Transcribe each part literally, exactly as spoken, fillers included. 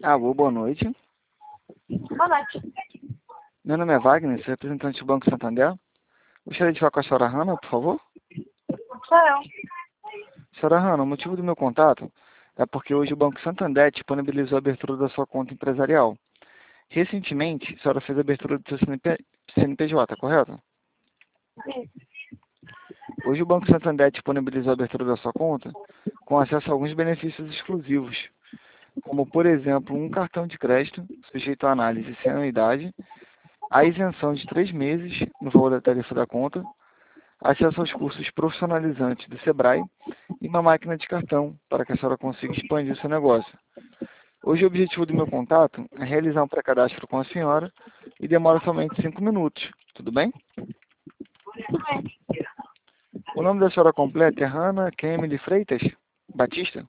Alô, boa noite. Boa noite. Meu nome é Wagner, sou representante do Banco Santander. Gostaria de falar com a senhora Hanna, por favor. Sou eu. Senhora Hanna, o motivo do meu contato é porque hoje o Banco Santander disponibilizou a abertura da sua conta empresarial. Recentemente, a senhora fez a abertura do seu C N P C N P J, correto? Isso. Hoje o Banco Santander disponibilizou a abertura da sua conta com acesso a alguns benefícios exclusivos, como, por exemplo, um cartão de crédito sujeito à análise sem anuidade, a isenção de três meses no valor da tarifa da conta, acesso aos cursos profissionalizantes do Sebrae e uma máquina de cartão para que a senhora consiga expandir o seu negócio. Hoje o objetivo do meu contato é realizar um pré-cadastro com a senhora e demora somente cinco minutos. Tudo bem? Tudo bem. O nome da senhora completa é Hanna Kemily Freitas Batista?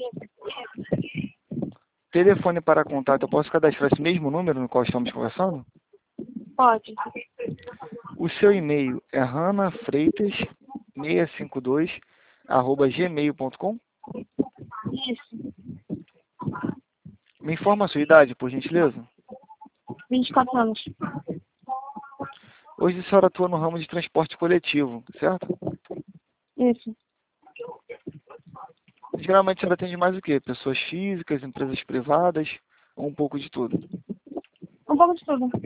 Telefone para contato, eu posso cadastrar esse mesmo número no qual estamos conversando? Pode. O seu e-mail é hanafreitas seiscentos e cinquenta e dois arroba gmail ponto com? Isso. Me informa a sua idade, por gentileza. vinte e quatro anos. Hoje a senhora atua no ramo de transporte coletivo, certo? Isso. Geralmente a senhora atende mais o quê? Pessoas físicas, empresas privadas, ou um pouco de tudo? Um pouco de tudo.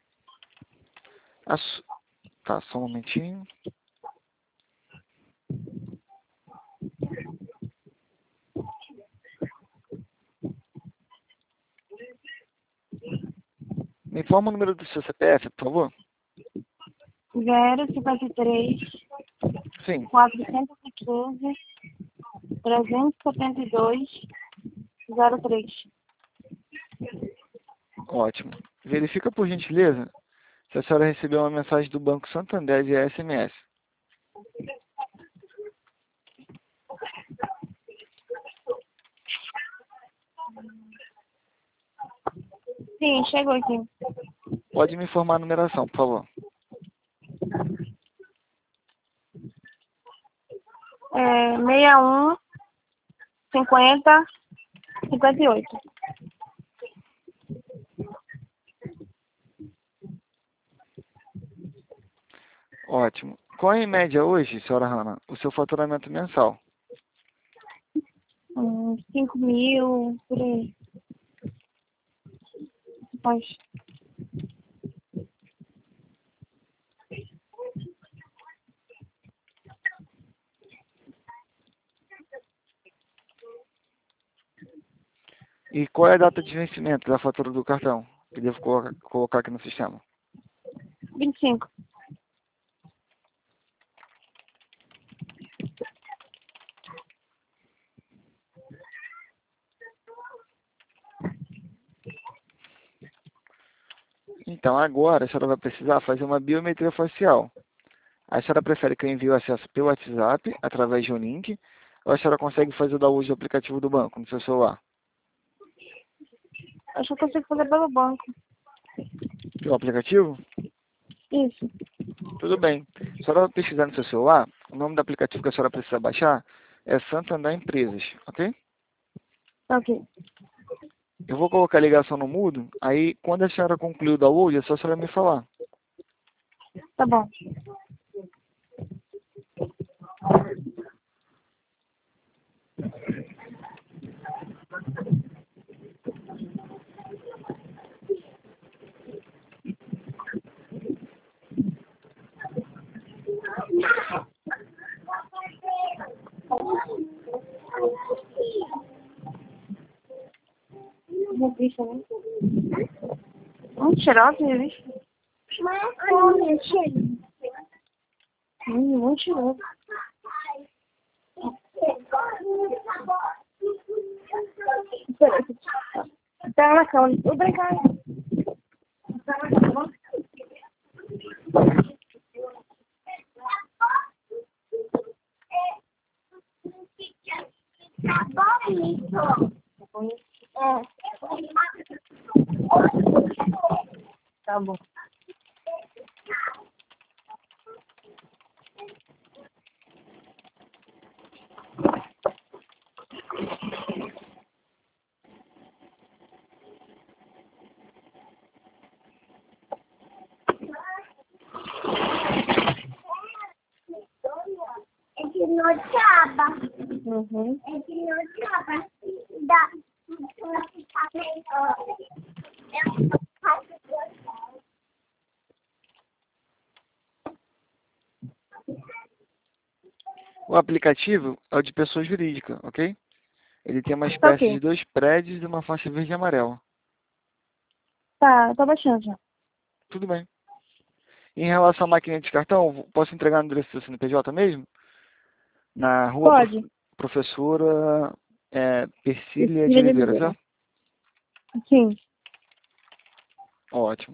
A su... Tá, só um momentinho. Me informa o número do seu C P F, por favor. Zero cinquenta e três, Sim. quatrocentos e quinze, trezentos e setenta e dois, zero três. Ótimo. Verifica, por gentileza, se a senhora recebeu uma mensagem do Banco Santander via S M S. Sim, chegou aqui. Pode me informar a numeração, por favor. É seis um, cinquenta, cinquenta e oito. Ótimo. Qual é, em média, hoje, senhora Hanna, o seu faturamento mensal? Hum, cinco mil, por aí. Pode. E qual é a data de vencimento da fatura do cartão? Que devo colocar, colocar aqui no sistema. vinte e cinco. Então, agora, a senhora vai precisar fazer uma biometria facial. A senhora prefere que eu envie o acesso pelo WhatsApp, através de um link, ou a senhora consegue fazer o download do aplicativo do banco no seu celular? Acho que eu consigo fazer pelo banco. O aplicativo? Isso. Tudo bem. A senhora vai pesquisar no seu celular, o nome do aplicativo que a senhora precisa baixar é Santander Empresas, ok? Ok. Eu vou colocar a ligação no mudo, aí quando a senhora concluir o download, é só a senhora me falar. Tá bom. Revista, né? Muito cheirosa, revista. Hum, muito cheiroso. Espera, tá na cama. Vou brincar. Tá na cama. Tá bom. Uhum. O aplicativo é o de pessoa jurídica, ok? Ele tem uma Tá espécie de ok. dois prédios e uma faixa verde e amarela. Tá, tô baixando já. Tudo bem. Em relação à máquina de cartão, posso entregar no endereço do C N P J mesmo? Na rua Prof... Pode. Professora é, Persília de Filha de Oliveira, Oliveira. certo? Sim. Ótimo.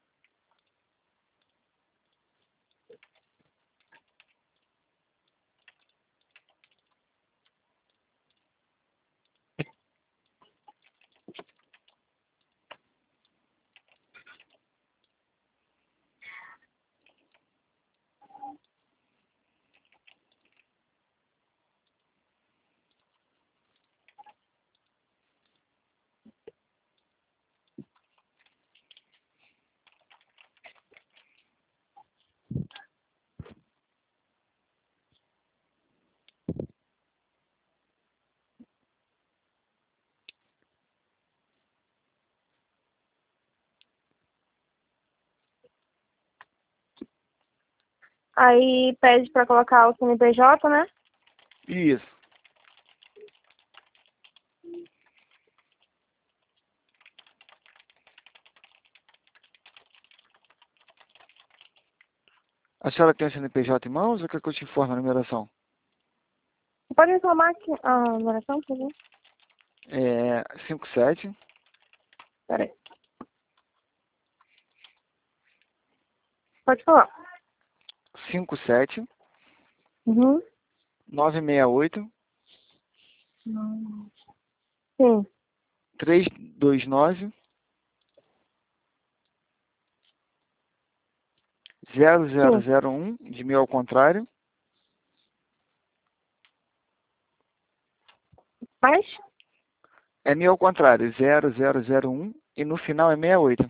Aí pede pra colocar o C N P J, né? Isso. A senhora tem o C N P J em mãos ou quer que eu te informe a numeração? Pode informar aqui a numeração, por favor? É cinco sete Peraí. Pode falar. cinco sete Uhum. nove seis oito Sim. três dois nove zero zero Sim. zero um de mil ao contrário, Mais? é mil ao contrário, zero zero zero um e no final é sessenta e oito.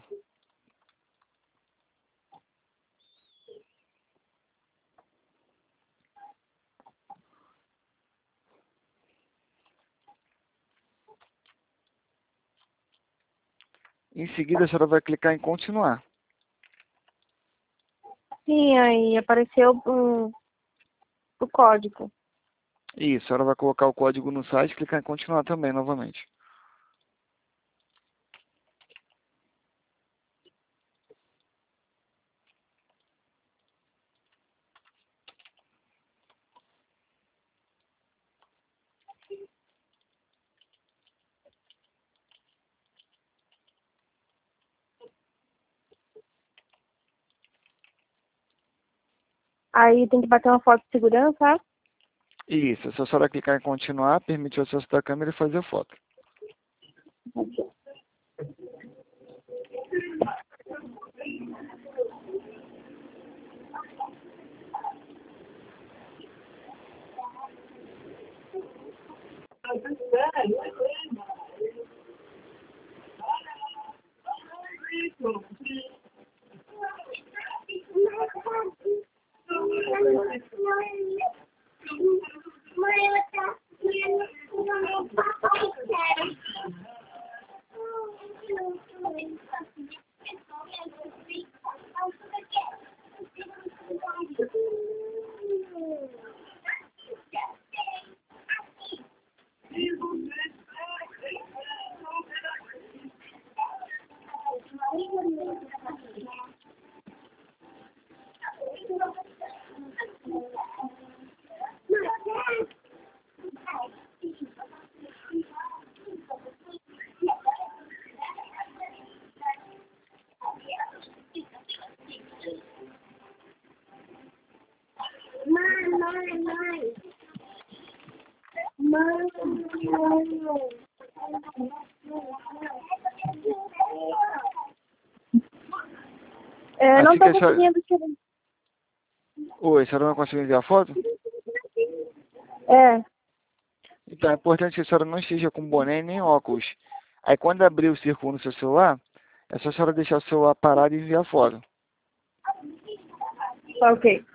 Em seguida a senhora vai clicar em continuar. Sim, aí apareceu o, o código. Isso, a senhora vai colocar o código no site e clicar em continuar também novamente. Aí tem que bater uma foto de segurança. Isso, se a senhora clicar em continuar, permite o acesso da câmera e fazer foto. É, não Assim que tô a senhora... conseguindo tirar. Oi, a senhora não conseguiu enviar a foto? É, Então é importante que a senhora não esteja com boné nem óculos. Aí quando abrir o círculo no seu celular, é só a senhora deixar o celular parado e enviar a foto. tá ok.